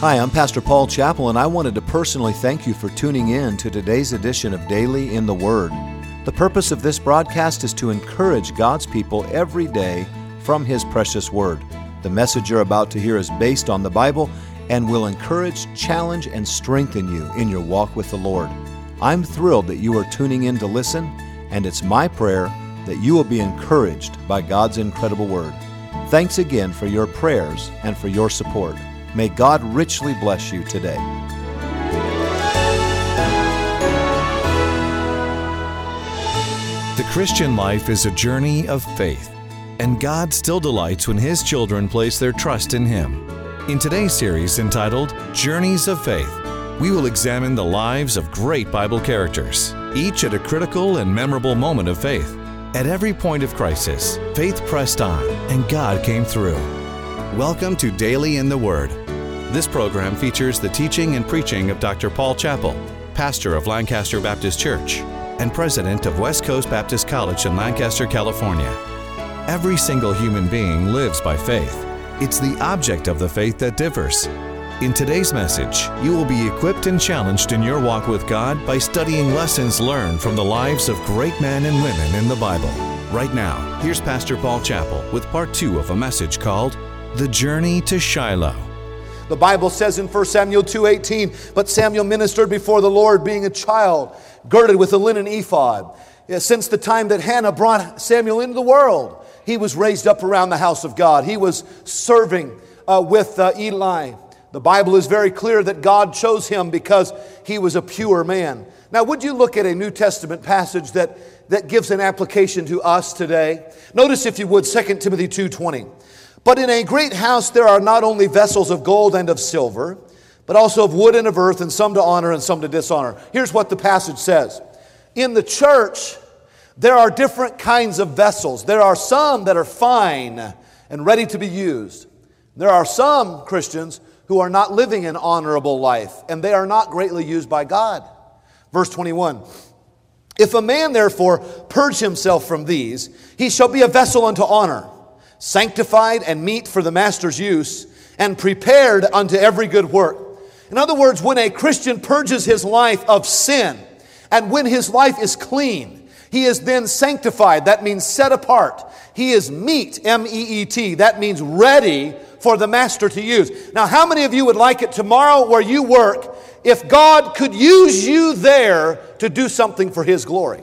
Hi, I'm Pastor Paul Chappell, and I wanted to personally thank you for tuning in to today's edition of Daily in the Word. The purpose of this broadcast is to encourage God's people every day from His precious Word. The message you're about to hear is based on the Bible and will encourage, challenge, and strengthen you in your walk with the Lord. I'm thrilled that you are tuning in to listen, and it's my prayer that you will be encouraged by God's incredible Word. Thanks again for your prayers and for your support. May God richly bless you today. The Christian life is a journey of faith, and God still delights when His children place their trust in Him. In today's series entitled Journeys of Faith, we will examine the lives of great Bible characters, each at a critical and memorable moment of faith. At every point of crisis, faith pressed on, and God came through. Welcome to Daily in the Word. This program features the teaching and preaching of Dr. Paul Chappell, pastor of Lancaster Baptist Church and president of West Coast Baptist College in Lancaster, California. Every single human being lives by faith. It's the object of the faith that differs. In today's message, you will be equipped and challenged in your walk with God by studying lessons learned from the lives of great men and women in the Bible. Right now, here's Pastor Paul Chappell with part 2 of a message called The Journey to Shiloh. The Bible says in 1 Samuel 2:18, "But Samuel ministered before the Lord, being a child, girded with a linen ephod. Since the time that Hannah brought Samuel into the world, he was raised up around the house of God." He was serving with Eli. The Bible is very clear that God chose him because he was a pure man. Now, would you look at a New Testament passage that gives an application to us today? Notice, if you would, 2 Timothy 2:20. "But in a great house there are not only vessels of gold and of silver, but also of wood and of earth, and some to honor and some to dishonor." Here's what the passage says. In the church, there are different kinds of vessels. There are some that are fine and ready to be used. There are some Christians who are not living an honorable life, and they are not greatly used by God. Verse 21, "If a man therefore purge himself from these, he shall be a vessel unto honor, sanctified and meet for the master's use, and prepared unto every good work." In other words, when a Christian purges his life of sin, and when his life is clean, he is then sanctified. That means set apart. He is meet, M-E-E-T. That means ready for the master to use. Now, how many of you would like it tomorrow where you work, if God could use you there to do something for His glory?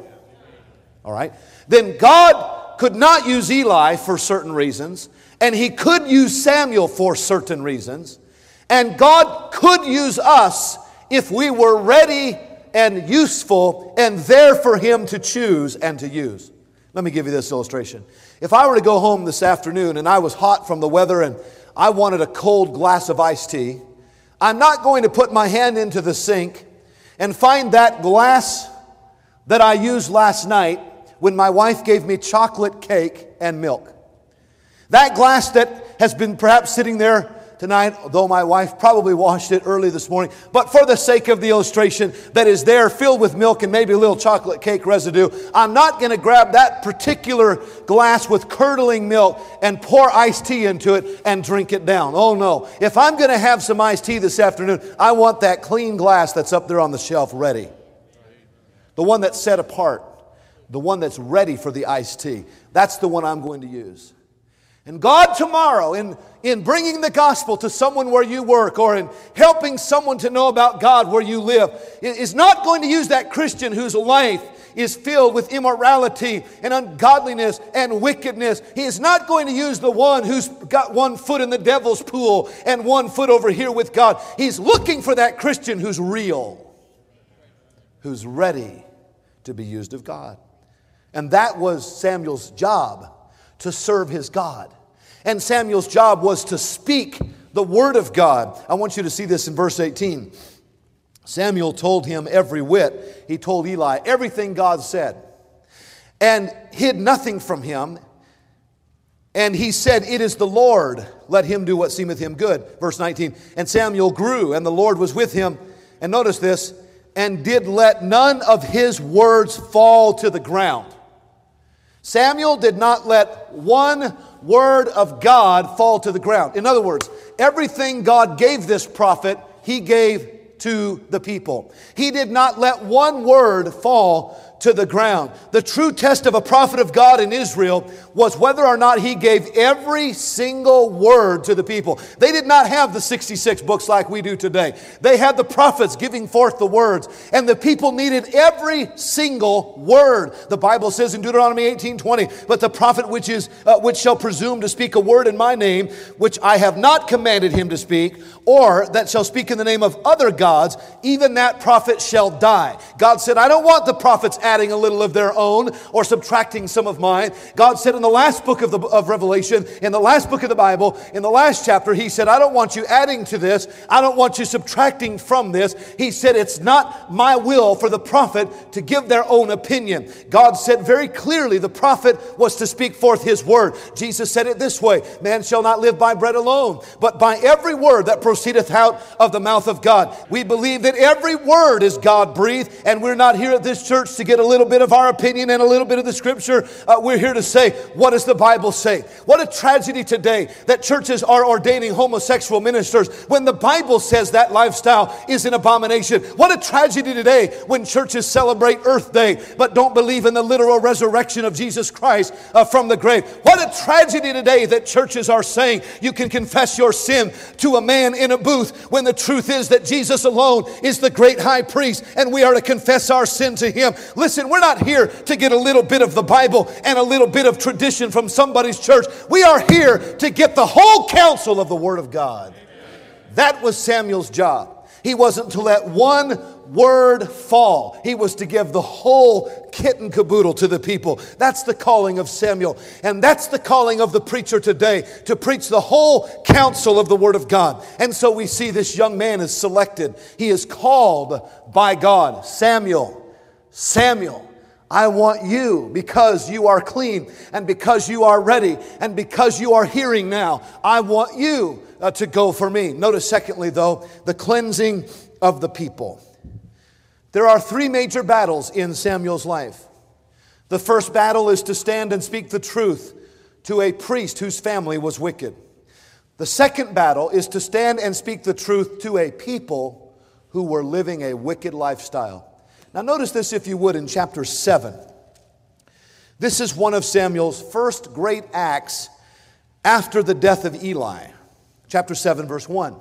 All right? Then God could not use Eli for certain reasons, and He could use Samuel for certain reasons, and God could use us if we were ready and useful and there for Him to choose and to use. Let me give you this illustration. If I were to go home this afternoon and I was hot from the weather and I wanted a cold glass of iced tea, I'm not going to put my hand into the sink and find that glass that I used last night when my wife gave me chocolate cake and milk. That glass that has been perhaps sitting there tonight, though my wife probably washed it early this morning, but for the sake of the illustration, that is there filled with milk and maybe a little chocolate cake residue, I'm not going to grab that particular glass with curdling milk and pour iced tea into it and drink it down. Oh no. If I'm going to have some iced tea this afternoon, I want that clean glass that's up there on the shelf ready. The one that's set apart. The one that's ready for the iced tea. That's the one I'm going to use. And God tomorrow, in bringing the gospel to someone where you work, or in helping someone to know about God where you live, is not going to use that Christian whose life is filled with immorality and ungodliness and wickedness. He is not going to use the one who's got one foot in the devil's pool and one foot over here with God. He's looking for that Christian who's real, who's ready to be used of God. And that was Samuel's job, to serve his God. And Samuel's job was to speak the word of God. I want you to see this in verse 18. Samuel told him every whit. He told Eli everything God said, and hid nothing from him. And he said, "It is the Lord, let him do what seemeth him good." Verse 19, "And Samuel grew, and the Lord was with him." And notice this, "and did let none of his words fall to the ground." Samuel did not let one word of God fall to the ground. In other words, everything God gave this prophet, he gave to the people. He did not let one word fall to the ground. The true test of a prophet of God in Israel was whether or not he gave every single word to the people. They did not have the 66 books like we do today. They had the prophets giving forth the words, and the people needed every single word. The Bible says in Deuteronomy 18:20, "But the prophet which shall presume to speak a word in my name, which I have not commanded him to speak, or that shall speak in the name of other gods, even that prophet shall die." God said, I don't want the prophets adding a little of their own or subtracting some of mine. God said in the last book of Revelation, in the last book of the Bible, in the last chapter, he said, I don't want you adding to this. I don't want you subtracting from this. He said, it's not my will for the prophet to give their own opinion. God said very clearly the prophet was to speak forth his word. Jesus said it this way, man shall not live by bread alone, but by every word that proceedeth out of the mouth of God. We believe that every word is God-breathed, and we're not here at this church to get a little bit of our opinion and a little bit of the scripture. We're here to say, what does the Bible say? What a tragedy today that churches are ordaining homosexual ministers when the Bible says that lifestyle is an abomination. What a tragedy today when churches celebrate Earth Day but don't believe in the literal resurrection of Jesus Christ from the grave. What a tragedy today that churches are saying you can confess your sin to a man in a booth when the truth is that Jesus alone is the great high priest and we are to confess our sin to him. Listen, we're not here to get a little bit of the Bible and a little bit of tradition from somebody's church. We are here to get the whole counsel of the Word of God. That was Samuel's job. He wasn't to let one word fall. He was to give the whole kit and caboodle to the people. That's the calling of Samuel. And that's the calling of the preacher today, to preach the whole counsel of the Word of God. And so we see this young man is selected. He is called by God. Samuel, Samuel, I want you because you are clean and because you are ready and because you are hearing now. I want you to go for me. Notice secondly, though, the cleansing of the people. There are three major battles in Samuel's life. The first battle is to stand and speak the truth to a priest whose family was wicked. The second battle is to stand and speak the truth to a people who were living a wicked lifestyle. Now notice this, if you would, in chapter 7. This is one of Samuel's first great acts after the death of Eli. Chapter 7, verse 1.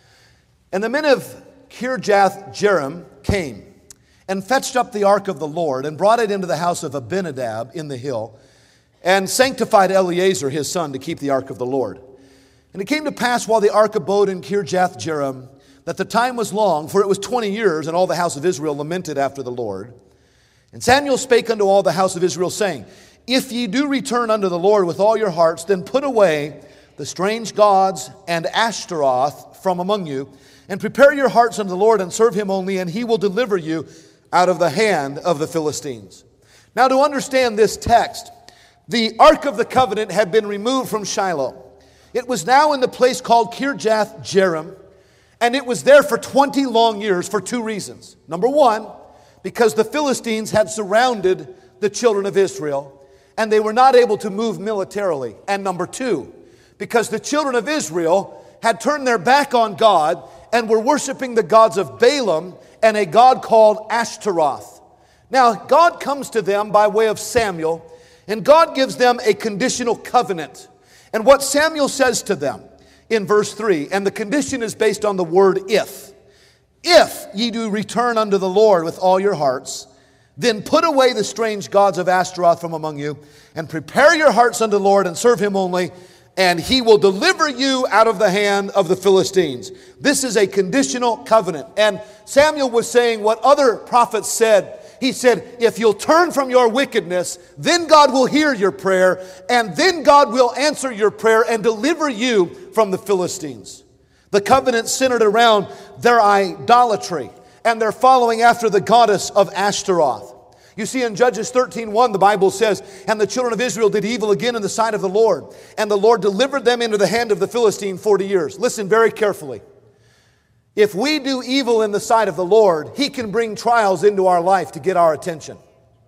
And the men of Kirjath-Jearim came and fetched up the ark of the Lord and brought it into the house of Abinadab in the hill and sanctified Eleazar his son to keep the ark of the Lord. And it came to pass while the ark abode in Kirjath-Jearim that the time was long, for it was 20 years, and all the house of Israel lamented after the Lord. And Samuel spake unto all the house of Israel, saying, If ye do return unto the Lord with all your hearts, then put away the strange gods and Ashtaroth from among you, and prepare your hearts unto the Lord, and serve him only, and he will deliver you out of the hand of the Philistines. Now to understand this text, the Ark of the Covenant had been removed from Shiloh. It was now in the place called Kirjath-Jearim, and it was there for 20 long years for two reasons. Number one, because the Philistines had surrounded the children of Israel, and they were not able to move militarily. And number two, because the children of Israel had turned their back on God and were worshiping the gods of Balaam and a god called Ashtaroth. Now, God comes to them by way of Samuel, and God gives them a conditional covenant. And what Samuel says to them in verse 3, and the condition is based on the word if. If ye do return unto the Lord with all your hearts, then put away the strange gods of Ashtaroth from among you, and prepare your hearts unto the Lord, and serve him only, and he will deliver you out of the hand of the Philistines. This is a conditional covenant. And Samuel was saying what other prophets said. He said, if you'll turn from your wickedness, then God will hear your prayer, and then God will answer your prayer and deliver you from the Philistines. The covenant centered around their idolatry, and their following after the goddess of Ashtaroth. You see, in Judges 13:1, the Bible says, and the children of Israel did evil again in the sight of the Lord, and the Lord delivered them into the hand of the Philistine 40 years. Listen very carefully. If we do evil in the sight of the Lord, He can bring trials into our life to get our attention.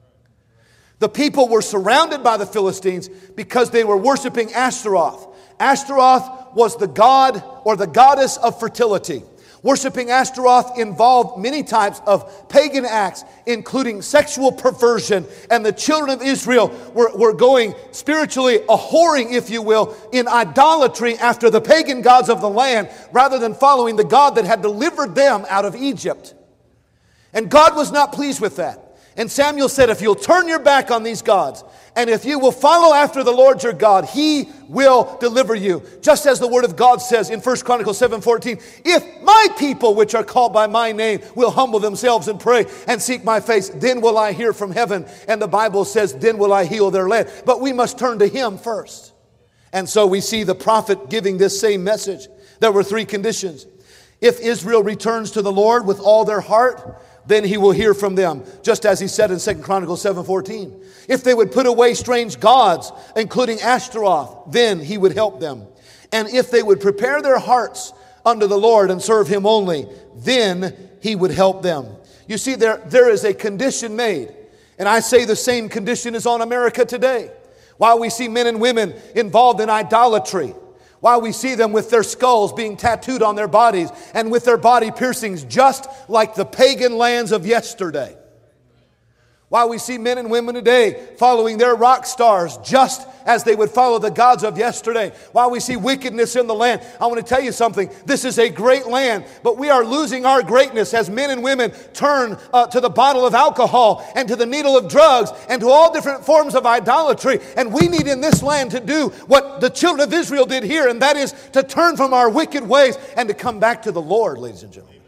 The people were surrounded by the Philistines because they were worshiping Ashtaroth. Ashtaroth was the god or the goddess of fertility. Worshiping Ashtaroth involved many types of pagan acts, including sexual perversion, and the children of Israel were going spiritually a whoring, if you will, in idolatry after the pagan gods of the land, rather than following the God that had delivered them out of Egypt. And God was not pleased with that. And Samuel said, if you'll turn your back on these gods, and if you will follow after the Lord your God, He will deliver you. Just as the Word of God says in 1 Chronicles 7:14, if my people which are called by my name will humble themselves and pray and seek my face, then will I hear from heaven. And the Bible says, then will I heal their land. But we must turn to Him first. And so we see the prophet giving this same message. There were 3 conditions. If Israel returns to the Lord with all their heart, then He will hear from them, just as He said in 2 Chronicles 7:14. If they would put away strange gods, including Ashtaroth, then He would help them. And if they would prepare their hearts unto the Lord and serve Him only, then He would help them. You see, there is a condition made. And I say the same condition is on America today. While we see men and women involved in idolatry, while we see them with their skulls being tattooed on their bodies and with their body piercings just like the pagan lands of yesterday. While we see men and women today following their rock stars just as they would follow the gods of yesterday. While we see wickedness in the land, I want to tell you something. This is a great land, but we are losing our greatness as men and women turn to the bottle of alcohol and to the needle of drugs and to all different forms of idolatry. And we need in this land to do what the children of Israel did here, and that is to turn from our wicked ways and to come back to the Lord, ladies and gentlemen.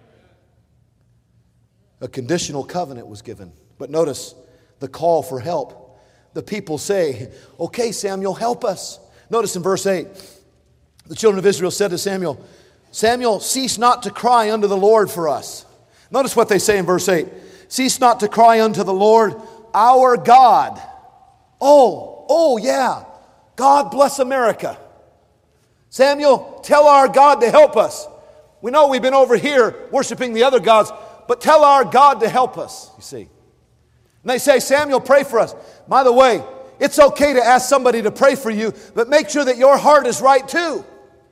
A conditional covenant was given. But notice the call for help. The people say, okay, Samuel, help us. Notice in verse 8, the children of Israel said to Samuel, Samuel, cease not to cry unto the Lord for us. Notice what they say in verse 8. Cease not to cry unto the Lord, our God. Oh yeah. God bless America. Samuel, tell our God to help us. We know we've been over here worshiping the other gods, but tell our God to help us, you see. And they say, Samuel, pray for us. By the way, it's okay to ask somebody to pray for you, but make sure that your heart is right too.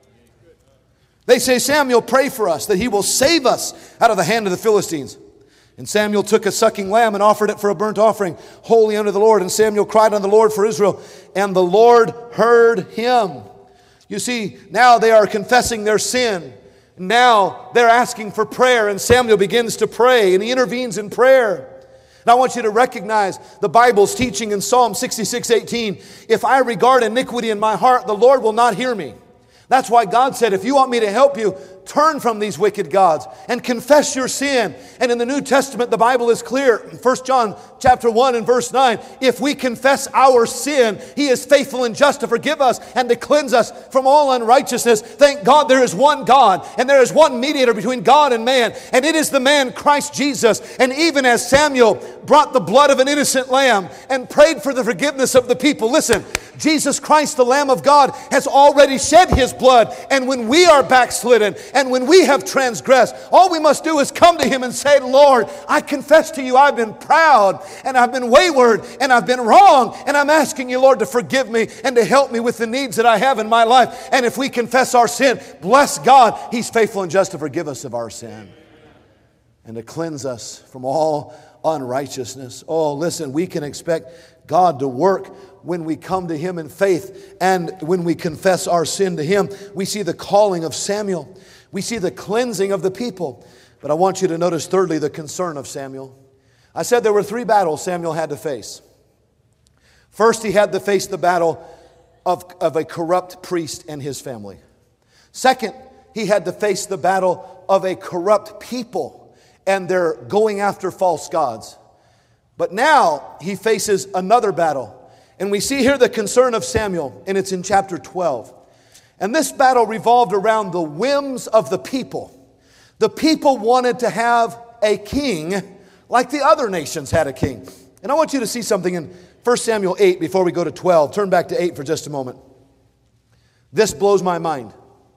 They say, Samuel, pray for us, that He will save us out of the hand of the Philistines. And Samuel took a sucking lamb and offered it for a burnt offering, holy unto the Lord. And Samuel cried unto the Lord for Israel, and the Lord heard him. You see, now they are confessing their sin. Now they're asking for prayer, and Samuel begins to pray, and he intervenes in prayer. And I want you to recognize the Bible's teaching in Psalm 66:18. If I regard iniquity in my heart, the Lord will not hear me. That's why God said, if you want me to help you, turn from these wicked gods and confess your sin. And in the New Testament, the Bible is clear. 1 John chapter 1 and verse 9, if we confess our sin, He is faithful and just to forgive us and to cleanse us from all unrighteousness. Thank God there is one God and there is one mediator between God and man, and it is the man Christ Jesus. And even as Samuel brought the blood of an innocent lamb and prayed for the forgiveness of the people, listen, Jesus Christ, the Lamb of God, has already shed His blood. And when we are backslidden and when we have transgressed, all we must do is come to Him and say, Lord, I confess to you I've been proud and I've been wayward and I've been wrong, and I'm asking you, Lord, to forgive me and to help me with the needs that I have in my life. And if we confess our sin, bless God, He's faithful and just to forgive us of our sin and to cleanse us from all unrighteousness. Oh, listen, we can expect God to work when we come to Him in faith and when we confess our sin to Him. We see the calling of Samuel. We see the cleansing of the people. But I want you to notice thirdly the concern of Samuel. I said there were 3 battles Samuel had to face. First, he had to face the battle of a corrupt priest and his family. Second, he had to face the battle of a corrupt people and their going after false gods. But now he faces another battle. And we see here the concern of Samuel, and it's in chapter 12. And this battle revolved around the whims of the people. The people wanted to have a king like the other nations had a king. And I want you to see something in 1 Samuel 8 before we go to 12. Turn back to 8 for just a moment. This blows my mind.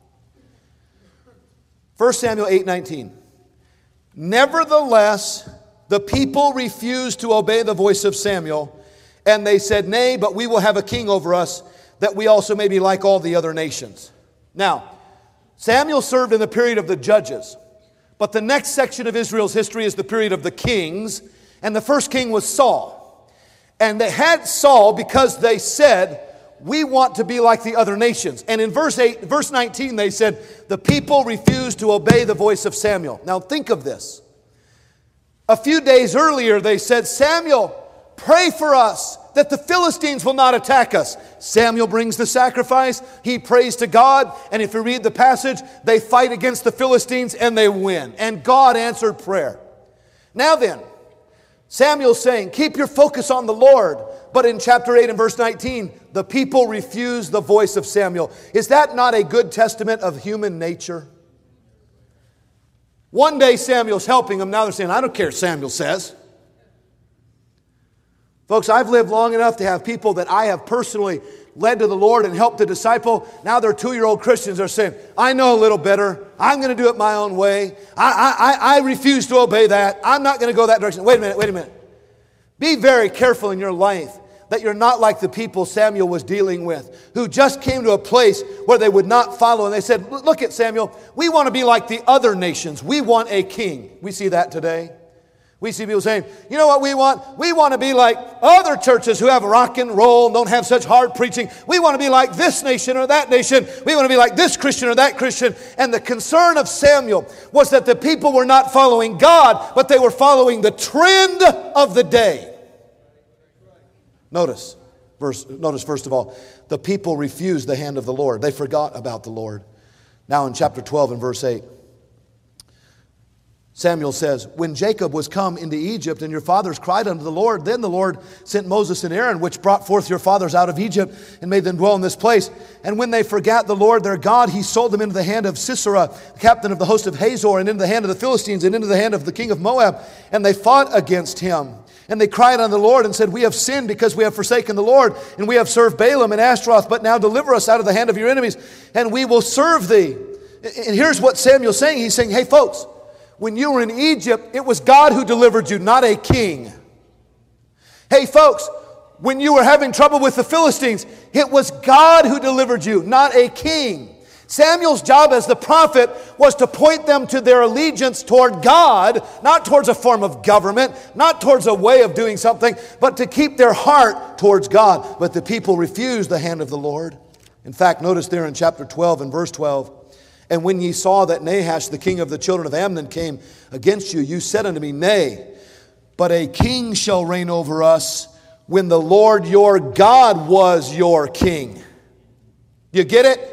1 Samuel 8:19. Nevertheless, the people refused to obey the voice of Samuel, and they said, Nay, but we will have a king over us, that we also may be like all the other nations. Now, Samuel served in the period of the judges, but the next section of Israel's history is the period of the kings, and the first king was Saul. And they had Saul because they said, we want to be like the other nations. And in verse 19, they said, the people refused to obey the voice of Samuel. Now think of this. A few days earlier, they said, Samuel, pray for us that the Philistines will not attack us. Samuel brings the sacrifice. He prays to God. And if you read the passage, they fight against the Philistines and they win. And God answered prayer. Now then, Samuel's saying, keep your focus on the Lord. But in chapter 8 and verse 19, the people refuse the voice of Samuel. Is that not a good testament of human nature? One day Samuel's helping them. Now they're saying, I don't care what Samuel says. Folks, I've lived long enough to have people that I have personally led to the Lord and helped to disciple. Now they're 2-year-old Christians. They're saying, I know a little better. I'm going to do it my own way. I refuse to obey that. I'm not going to go that direction. Wait a minute. Be very careful in your life that you're not like the people Samuel was dealing with, who just came to a place where they would not follow. And they said, look at Samuel, we want to be like the other nations. We want a king. We see that today. We see people saying, you know what we want? We want to be like other churches who have rock and roll and don't have such hard preaching. We want to be like this nation or that nation. We want to be like this Christian or that Christian. And the concern of Samuel was that the people were not following God, but they were following the trend of the day. Notice first of all, the people refused the hand of the Lord. They forgot about the Lord. Now in chapter 12 and verse 8, Samuel says, when Jacob was come into Egypt and your fathers cried unto the Lord, then the Lord sent Moses and Aaron, which brought forth your fathers out of Egypt and made them dwell in this place. And when they forgat the Lord their God, he sold them into the hand of Sisera, captain of the host of Hazor, and into the hand of the Philistines, and into the hand of the king of Moab. And they fought against him. And they cried unto the Lord and said, we have sinned because we have forsaken the Lord, and we have served Baalim and Ashtaroth, but now deliver us out of the hand of your enemies, and we will serve thee. And here's what Samuel's saying. He's saying, hey folks, when you were in Egypt, it was God who delivered you, not a king. Hey folks, when you were having trouble with the Philistines, it was God who delivered you, not a king. Samuel's job as the prophet was to point them to their allegiance toward God, not towards a form of government, not towards a way of doing something, but to keep their heart towards God. But the people refused the hand of the Lord. In fact, notice there in chapter 12 and verse 12, and when ye saw that Nahash, the king of the children of Ammon, came against you, you said unto me, nay, but a king shall reign over us when the Lord your God was your king. You get it?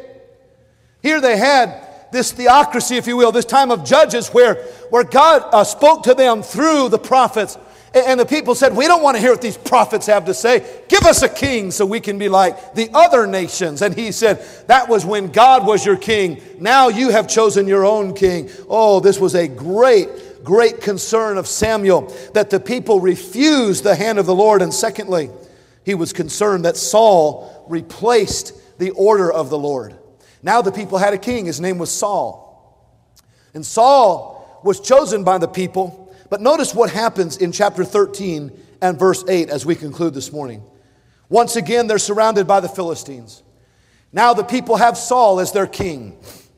Here they had this theocracy, if you will, this time of judges where God spoke to them through the prophets. And the people said, we don't want to hear what these prophets have to say. Give us a king so we can be like the other nations. And he said, that was when God was your king. Now you have chosen your own king. Oh, this was a great concern of Samuel, that the people refused the hand of the Lord. And secondly, he was concerned that Saul replaced the order of the Lord. Now the people had a king. His name was Saul. And Saul was chosen by the people. But notice what happens in chapter 13 and verse 8 as we conclude this morning. Once again, they're surrounded by the Philistines. Now the people have Saul as their king.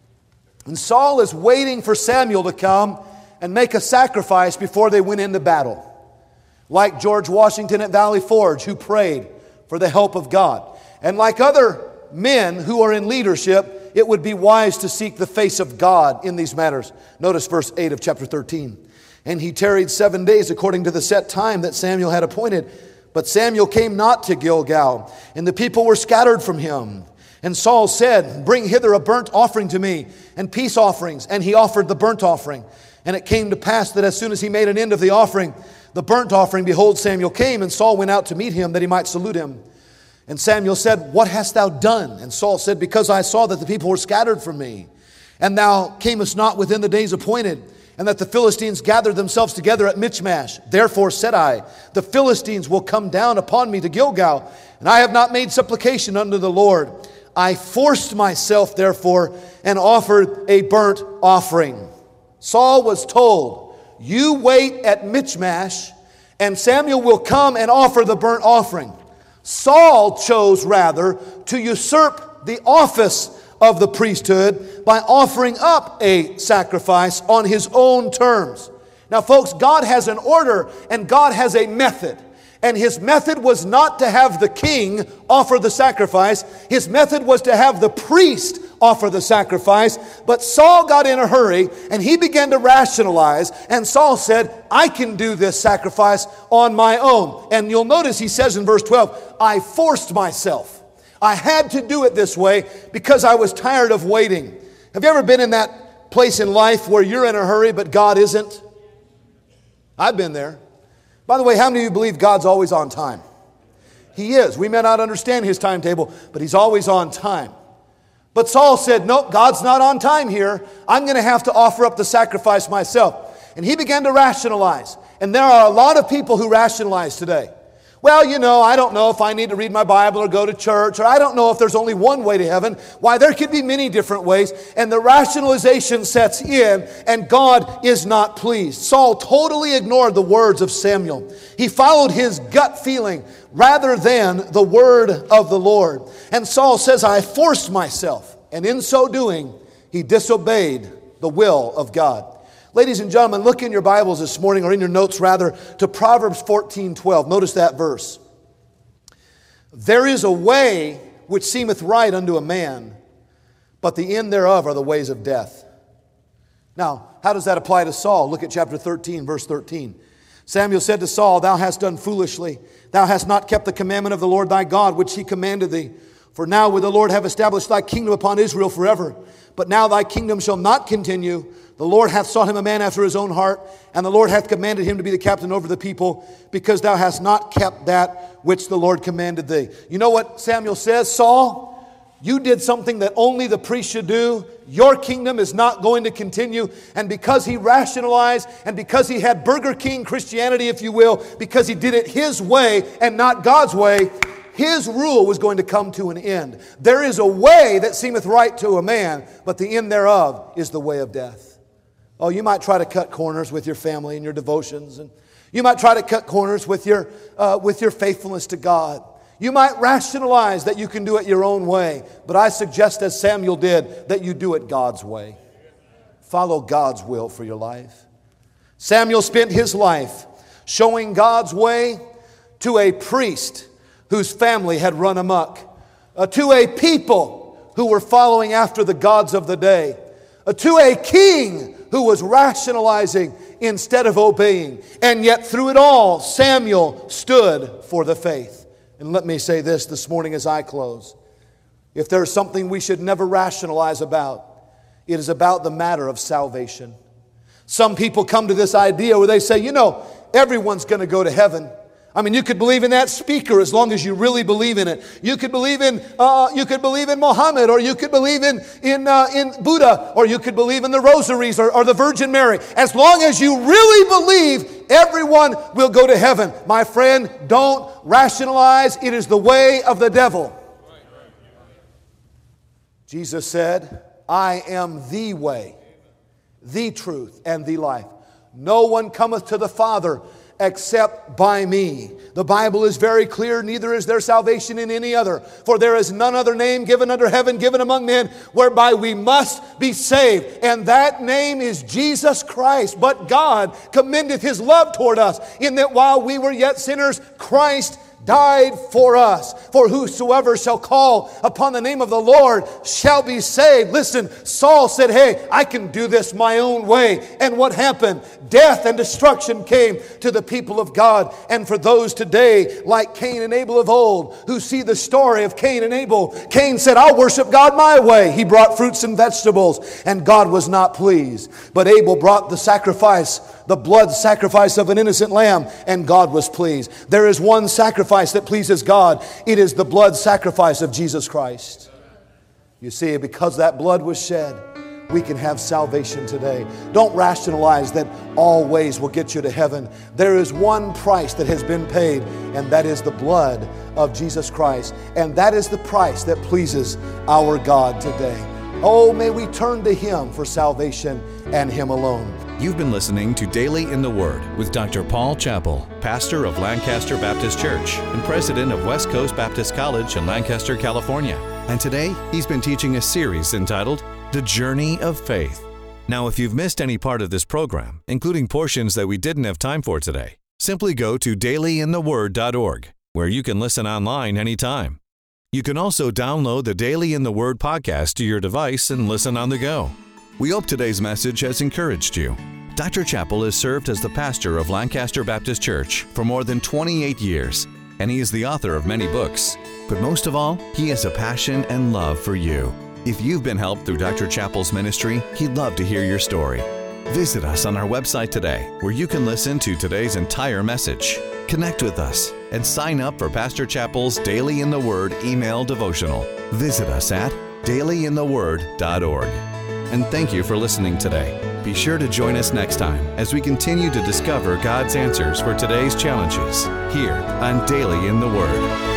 And Saul is waiting for Samuel to come and make a sacrifice before they went into battle. Like George Washington at Valley Forge, who prayed for the help of God. And like other men who are in leadership, it would be wise to seek the face of God in these matters. Notice verse 8 of chapter 13. And he tarried 7 days according to the set time that Samuel had appointed. But Samuel came not to Gilgal, and the people were scattered from him. And Saul said, bring hither a burnt offering to me, and peace offerings. And he offered the burnt offering. And it came to pass that as soon as he made an end of the offering, the burnt offering, behold, Samuel came, and Saul went out to meet him, that he might salute him. And Samuel said, what hast thou done? And Saul said, because I saw that the people were scattered from me, and thou camest not within the days appointed, and that the Philistines gathered themselves together at Michmash. Therefore said I, the Philistines will come down upon me to Gilgal, and I have not made supplication unto the Lord. I forced myself, therefore, and offered a burnt offering. Saul was told, you wait at Michmash, and Samuel will come and offer the burnt offering. Saul chose rather to usurp the office of the priesthood by offering up a sacrifice on his own terms. Now, folks, God has an order and God has a method. And his method was not to have the king offer the sacrifice. His method was to have the priest offer the sacrifice. But Saul got in a hurry and he began to rationalize. And Saul said, I can do this sacrifice on my own. And you'll notice he says in verse 12, I forced myself. I had to do it this way because I was tired of waiting. Have you ever been in that place in life where you're in a hurry but God isn't? I've been there. By the way, how many of you believe God's always on time? He is. We may not understand his timetable, but he's always on time. But Saul said, nope, God's not on time here. I'm going to have to offer up the sacrifice myself. And he began to rationalize. And there are a lot of people who rationalize today. Well, I don't know if I need to read my Bible or go to church, or I don't know if there's only one way to heaven. Why, there could be many different ways. And the rationalization sets in, and God is not pleased. Saul totally ignored the words of Samuel. He followed his gut feeling rather than the word of the Lord. And Saul says, I forced myself. And in so doing, he disobeyed the will of God. Ladies and gentlemen, look in your Bibles this morning, or in your notes rather, to Proverbs 14:12. Notice that verse. There is a way which seemeth right unto a man, but the end thereof are the ways of death. Now, how does that apply to Saul? Look at chapter 13, verse 13. Samuel said to Saul, Thou hast done foolishly. Thou hast not kept the commandment of the Lord thy God, which he commanded thee. For now would the Lord have established thy kingdom upon Israel forever. But now thy kingdom shall not continue. The Lord hath sought him a man after his own heart, and the Lord hath commanded him to be the captain over the people, because thou hast not kept that which the Lord commanded thee. You know what Samuel says? Saul, you did something that only the priest should do. Your kingdom is not going to continue. And because he rationalized, and because he had Burger King Christianity, if you will, because he did it his way and not God's way, his rule was going to come to an end. There is a way that seemeth right to a man, but the end thereof is the way of death. Oh, you might try to cut corners with your family and your devotions, and you might try to cut corners with your faithfulness to God. You might rationalize that you can do it your own way, but I suggest, as Samuel did, that you do it God's way. Follow God's will for your life. Samuel spent his life showing God's way to a priest whose family had run amok, to a people who were following after the gods of the day, to a king who was rationalizing instead of obeying. And yet through it all, Samuel stood for the faith. And let me say this morning as I close. If there's something we should never rationalize about, it is about the matter of salvation. Some people come to this idea where they say, everyone's going to go to heaven. I mean, you could believe in that speaker as long as you really believe in it. You could believe in Muhammad, or you could believe in Buddha, or you could believe in the rosaries or the Virgin Mary. As long as you really believe, everyone will go to heaven. My friend, don't rationalize. It is the way of the devil. Jesus said, I am the way, the truth, and the life. No one cometh to the Father except by me. The Bible is very clear, neither is there salvation in any other. For there is none other name given under heaven, given among men, whereby we must be saved. And that name is Jesus Christ. But God commendeth his love toward us, in that while we were yet sinners, Christ died for us. For whosoever shall call upon the name of the Lord shall be saved. Listen, Saul said, hey, I can do this my own way. And what happened? Death and destruction came to the people of God. And for those today, like Cain and Abel of old, who see the story of Cain and Abel, Cain said, I'll worship God my way. He brought fruits and vegetables, and God was not pleased. But Abel brought the sacrifice, the blood sacrifice of an innocent lamb, and God was pleased. There is one sacrifice that pleases God. It is the blood sacrifice of Jesus Christ. You see, because that blood was shed, we can have salvation today. Don't rationalize that all ways will get you to heaven. There is one price that has been paid, and that is the blood of Jesus Christ. And that is the price that pleases our God today. Oh, may we turn to Him for salvation and Him alone. You've been listening to Daily in the Word with Dr. Paul Chappell, pastor of Lancaster Baptist Church and president of West Coast Baptist College in Lancaster, California. And today, he's been teaching a series entitled The Journey of Faith. Now, if you've missed any part of this program, including portions that we didn't have time for today, simply go to dailyintheword.org, where you can listen online anytime. You can also download the Daily in the Word podcast to your device and listen on the go. We hope today's message has encouraged you. Dr. Chappell has served as the pastor of Lancaster Baptist Church for more than 28 years, and he is the author of many books. But most of all, he has a passion and love for you. If you've been helped through Dr. Chappell's ministry, he'd love to hear your story. Visit us on our website today, where you can listen to today's entire message. Connect with us and sign up for Pastor Chappell's Daily in the Word email devotional. Visit us at dailyintheword.org. And thank you for listening today. Be sure to join us next time as we continue to discover God's answers for today's challenges here on Daily in the Word.